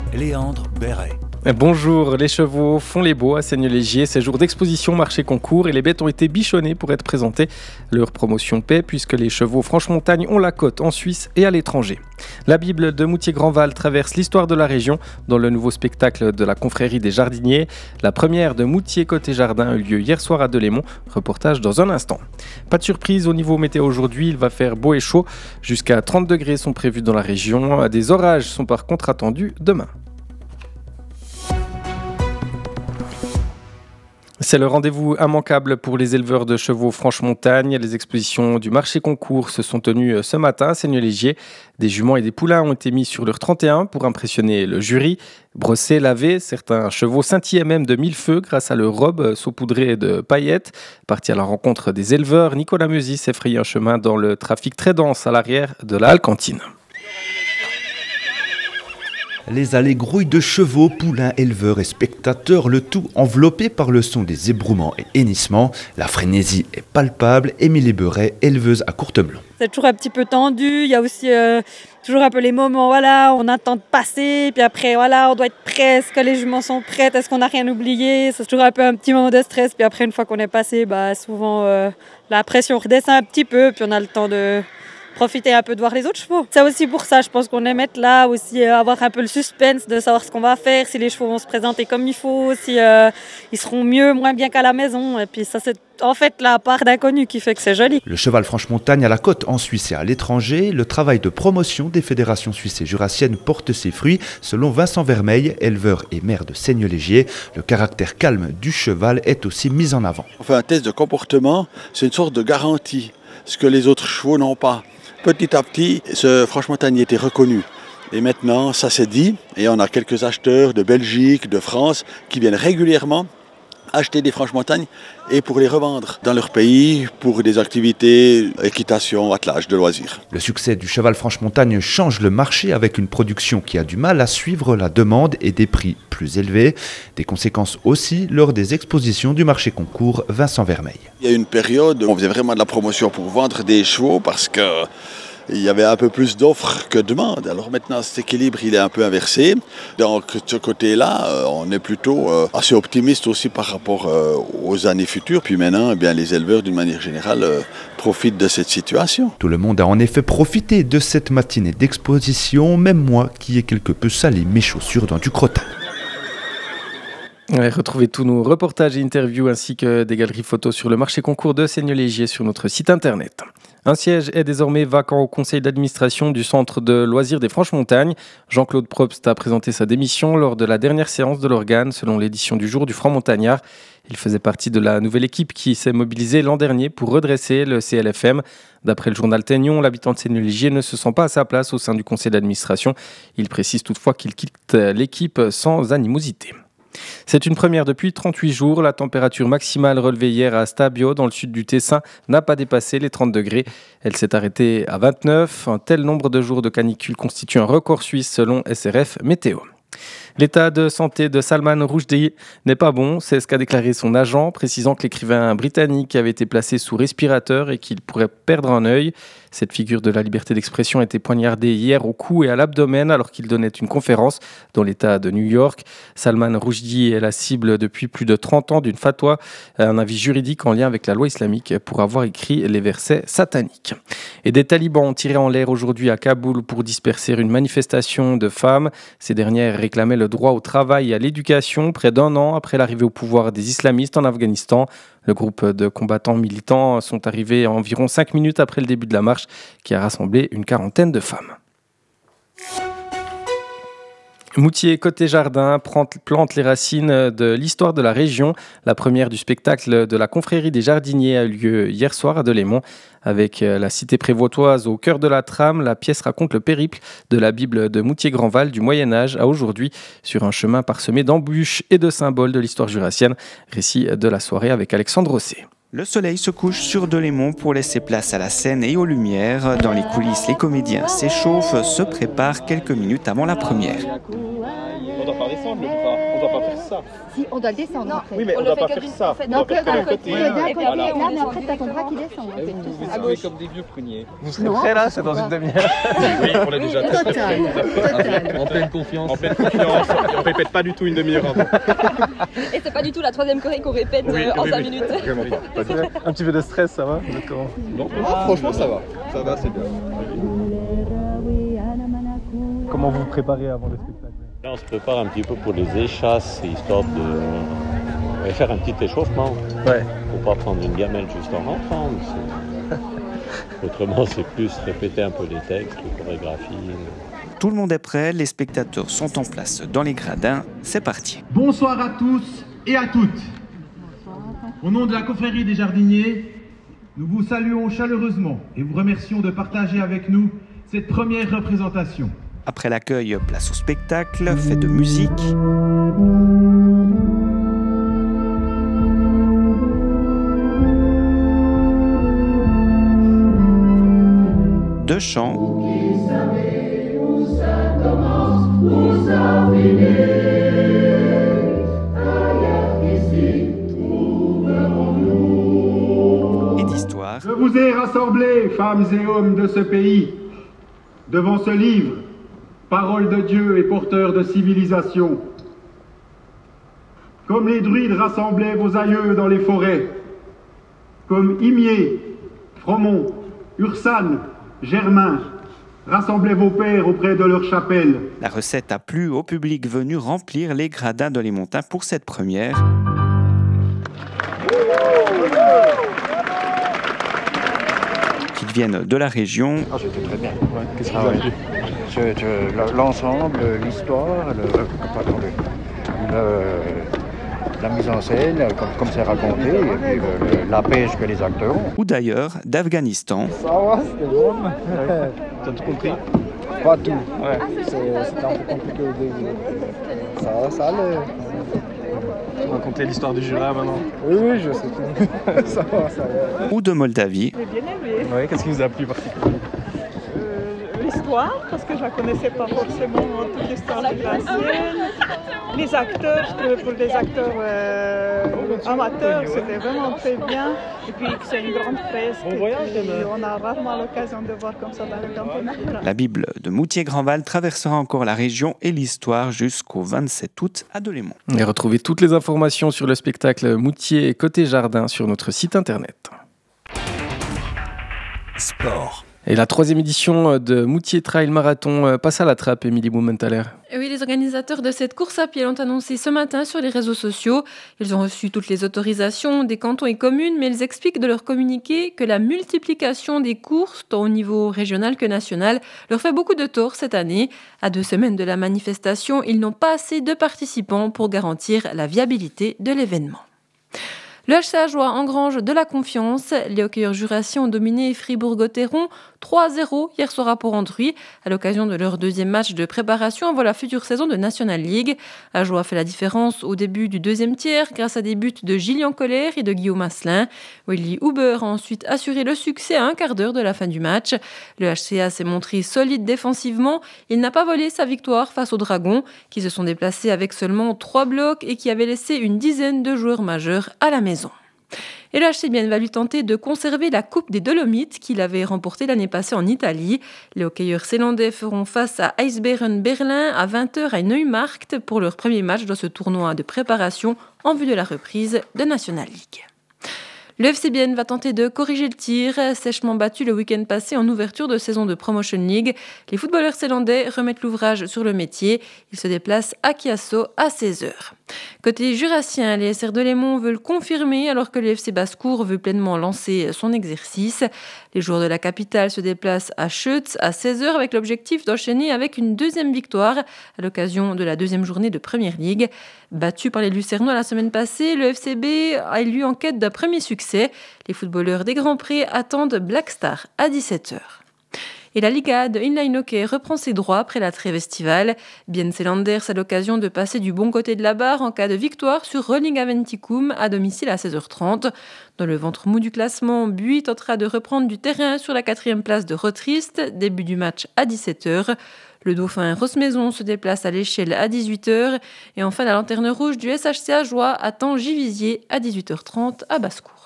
Léandre Béret. Bonjour, les chevaux font les beaux à Seignelay-Gier. C'est jour d'exposition, marché concours et les bêtes ont été bichonnées pour être présentées. Leur promotion paie puisque les chevaux franche-montagne ont la cote en Suisse et à l'étranger. La Bible de Moutier-Grandval traverse l'histoire de la région dans le nouveau spectacle de la confrérie des jardiniers. La première de Moutier côté jardin a eu lieu hier soir à Delémont. Reportage dans un instant. Pas de surprise au niveau météo aujourd'hui, il va faire beau et chaud. Jusqu'à 30 degrés sont prévus dans la région. Des orages sont par contre attendus demain. C'est le rendez-vous immanquable pour les éleveurs de chevaux franche-montagne. Les expositions du marché concours se sont tenues ce matin à Seignelay-Gier. Des juments et des poulains ont été mis sur leur 31 pour impressionner le jury. Brossés, lavés, certains chevaux scintillaient même de mille feux grâce à leurs robes saupoudrées de paillettes. Parti à la rencontre des éleveurs, Nicolas Meusis s'est frayé un chemin dans le trafic très dense à l'arrière de la halle cantine. Les allées grouillent de chevaux, poulains, éleveurs et spectateurs, le tout enveloppé par le son des ébrouements et hennissements. La frénésie est palpable. Émilie Beuret, éleveuse à Courtemelon. C'est toujours un petit peu tendu, il y a aussi toujours un peu les moments, voilà, on attend de passer, puis après, voilà, on doit être prêt, est-ce que les juments sont prêtes, est-ce qu'on n'a rien oublié, c'est toujours un peu un petit moment de stress, puis après, une fois qu'on est passé, souvent la pression redescend un petit peu, puis on a le temps de profiter un peu de voir les autres chevaux. C'est aussi pour ça, je pense qu'on aime être là, aussi avoir un peu le suspense de savoir ce qu'on va faire, si les chevaux vont se présenter comme il faut, si ils seront mieux, moins bien qu'à la maison. Et puis ça, c'est en fait la part d'inconnu qui fait que c'est joli. Le cheval franche-montagne à la cote en Suisse et à l'étranger, le travail de promotion des fédérations suisses et jurassiennes porte ses fruits. Selon Vincent Vermeil, éleveur et maire de Seignelay-Gier, le caractère calme du cheval est aussi mis en avant. On fait un test de comportement, c'est une sorte de garantie, ce que les autres chevaux n'ont pas. Petit à petit, ce franche-montagne était reconnu. Et maintenant, ça s'est dit, et on a quelques acheteurs de Belgique, de France, qui viennent régulièrement acheter des franche-montagnes et pour les revendre dans leur pays pour des activités, équitation, attelage, de loisirs. Le succès du cheval franche-montagne change le marché avec une production qui a du mal à suivre la demande et des prix plus élevés. Des conséquences aussi lors des expositions du marché concours Vincent Vermeil. Il y a une période où on faisait vraiment de la promotion pour vendre des chevaux parce que il y avait un peu plus d'offres que de demandes. Alors maintenant, cet équilibre, il est un peu inversé. Donc, de ce côté-là, on est plutôt assez optimiste aussi par rapport aux années futures. Puis maintenant, les éleveurs, d'une manière générale, profitent de cette situation. Tout le monde a en effet profité de cette matinée d'exposition, même moi qui ai quelque peu salé mes chaussures dans du crottin. Retrouvez tous nos reportages et interviews ainsi que des galeries photos sur le marché concours de Seignelay-Gier sur notre site internet. Un siège est désormais vacant au conseil d'administration du centre de loisirs des Franches-Montagnes. Jean-Claude Probst a présenté sa démission lors de la dernière séance de l'organe selon l'édition du jour du Franc-Montagnard. Il faisait partie de la nouvelle équipe qui s'est mobilisée l'an dernier pour redresser le CLFM. D'après le journal Ténion, l'habitant de Seignelay-Gier ne se sent pas à sa place au sein du conseil d'administration. Il précise toutefois qu'il quitte l'équipe sans animosité. C'est une première depuis 38 jours. La température maximale relevée hier à Stabio, dans le sud du Tessin, n'a pas dépassé les 30 degrés. Elle s'est arrêtée à 29. Un tel nombre de jours de canicule constitue un record suisse selon SRF Météo. L'état de santé de Salman Rushdie n'est pas bon, c'est ce qu'a déclaré son agent, précisant que l'écrivain britannique avait été placé sous respirateur et qu'il pourrait perdre un œil. Cette figure de la liberté d'expression a été poignardée hier au cou et à l'abdomen alors qu'il donnait une conférence dans l'État de New York. Salman Rushdie est la cible depuis plus de 30 ans d'une fatwa, un avis juridique en lien avec la loi islamique pour avoir écrit les versets sataniques. Et des talibans ont tiré en l'air aujourd'hui à Kaboul pour disperser une manifestation de femmes. Ces dernières réclamaient le droit au travail et à l'éducation près d'un an après l'arrivée au pouvoir des islamistes en Afghanistan. Le groupe de combattants militants sont arrivés à environ 5 minutes après le début de la marche qui a rassemblé une quarantaine de femmes. Moutier côté jardin plante les racines de l'histoire de la région. La première du spectacle de la confrérie des jardiniers a eu lieu hier soir à Delémont. Avec la cité prévôtoise au cœur de la trame, la pièce raconte le périple de la Bible de Moutier-Grandval du Moyen-Âge à aujourd'hui sur un chemin parsemé d'embûches et de symboles de l'histoire jurassienne. Récit de la soirée avec Alexandre Rosset. Le soleil se couche sur Delémont pour laisser place à la scène et aux lumières. Dans les coulisses, les comédiens s'échauffent, se préparent quelques minutes avant la première. On doit pas descendre le bras, on doit pas faire ça. Si, on doit le descendre en fait. Oui, mais on doit pas faire ça. On doit faire d'un côté. Là, mais après, t'as ton bras qui descend. Vous êtes comme des vieux pruniers. Vous serez prêts là, c'est dans une demi-heure. Oui, on l'a déjà testé. En pleine confiance. En pleine confiance. On répète pas du tout une demi-heure avant. Et c'est pas du tout la troisième choré qu'on répète en 5 minutes. Vraiment pas. Un petit peu de stress, ça va? Vous êtes comment? Non, franchement, ça va. Ça va, c'est bien. Comment vous vous préparez avant le spectacle? Là, on se prépare un petit peu pour les échasses, histoire de faire un petit échauffement. Ouais. Faut pas prendre une gamelle juste en rentrant. Autrement, c'est plus répéter un peu les textes, les chorégraphies. Tout le monde est prêt, les spectateurs sont en place dans les gradins. C'est parti. Bonsoir à tous et à toutes. Au nom de la confrérie des jardiniers, nous vous saluons chaleureusement et vous remercions de partager avec nous cette première représentation. Après l'accueil, place au spectacle, fête de musique. De chants. Et d'histoire. Je vous ai rassemblés, femmes et hommes de ce pays, devant ce livre, parole de Dieu et porteur de civilisation. Comme les druides rassemblaient vos aïeux dans les forêts, comme Imier, Fromont, Ursane, Germain, rassemblaient vos pères auprès de leur chapelle. La recette a plu au public venu remplir les gradins de Les Montins pour cette première. Qu'ils viennent de la région. Ah, c'était très bien. Ouais. Qu'est-ce que vous avez dit? L'ensemble, l'histoire, la mise en scène, comme c'est raconté, et puis la pêche que les acteurs ont. Ou d'ailleurs d'Afghanistan. Ça va, c'était bon. T'as tout compris? Pas tout. Ouais. C'était un peu compliqué au début. Ça allait. On va raconter l'histoire du Jura maintenant. Oui, je sais tout. Ça va. Ou de Moldavie. J'ai bien aimé. Ouais, qu'est-ce qui vous a plu particulièrement? L'histoire, parce que je ne connaissais pas forcément toute l'histoire jurassienne. Les acteurs, je trouvais pour les acteurs amateurs, c'était vraiment très bien. Et puis c'est une grande fresque. Bon voyage, on a rarement l'occasion de voir comme ça dans le Canton. La Bible de Moutier-Grandval traversera encore la région et l'histoire jusqu'au 27 août à Delémont. Et retrouvez toutes les informations sur le spectacle Moutier côté jardin sur notre site internet. Sport. Et la 3e édition de Moutier Trail Marathon passe à la trappe, Émilie Blumenthaler. Oui, les organisateurs de cette course à pied l'ont annoncé ce matin sur les réseaux sociaux. Ils ont reçu toutes les autorisations des cantons et communes, mais ils expliquent de leur communiqué que la multiplication des courses, tant au niveau régional que national, leur fait beaucoup de tort cette année. À 2 semaines de la manifestation, ils n'ont pas assez de participants pour garantir la viabilité de l'événement. Le HC Ajoie engrange de la confiance. Les hockeyeurs jurassiens ont dominé Fribourg-Gotteron 3-0 hier soir à Port-Andruy à l'occasion de leur 2e match de préparation avant la future saison de National League. Ajoie fait la différence au début du 2e tiers grâce à des buts de Gillian Colère et de Guillaume Asselin. Willy Huber a ensuite assuré le succès à un quart d'heure de la fin du match. Le HCA s'est montré solide défensivement. Il n'a pas volé sa victoire face aux Dragons qui se sont déplacés avec seulement 3 blocs et qui avaient laissé une dizaine de joueurs majeurs à la maison. Et le HC Bienne va lui tenter de conserver la Coupe des Dolomites qu'il avait remportée l'année passée en Italie. Les hockeyeurs zélandais feront face à Eisbären Berlin à 20h à Neumarkt pour leur premier match dans ce tournoi de préparation en vue de la reprise de National League. Le FC Bienne va tenter de corriger le tir, sèchement battu le week-end passé en ouverture de saison de Promotion League. Les footballeurs zélandais remettent l'ouvrage sur le métier. Ils se déplacent à Chiasso à 16h. Côté jurassien, les SR Delémont veulent confirmer alors que le FC Basse-Cour veut pleinement lancer son exercice. Les joueurs de la capitale se déplacent à Scheutz à 16h avec l'objectif d'enchaîner avec une 2e victoire à l'occasion de la 2e journée de Première Ligue. Battu par les Lucernois la semaine passée, le FCB a élu en quête d'un premier succès. Les footballeurs des Grands Prés attendent Black Star à 17h. Et la Liga de inline hockey reprend ses droits après la trêve estivale. Biense Landers a l'occasion de passer du bon côté de la barre en cas de victoire sur Rolling Aventicum à domicile à 16h30. Dans le ventre mou du classement, Buis tentera de reprendre du terrain sur la 4e place de Rotrist. Début du match à 17h. Le Dauphin Rosmaison se déplace à l'Échelle à 18h. Et enfin, la lanterne rouge du SHC Ajoie attend Givisier à 18h30 à Basse-Cour.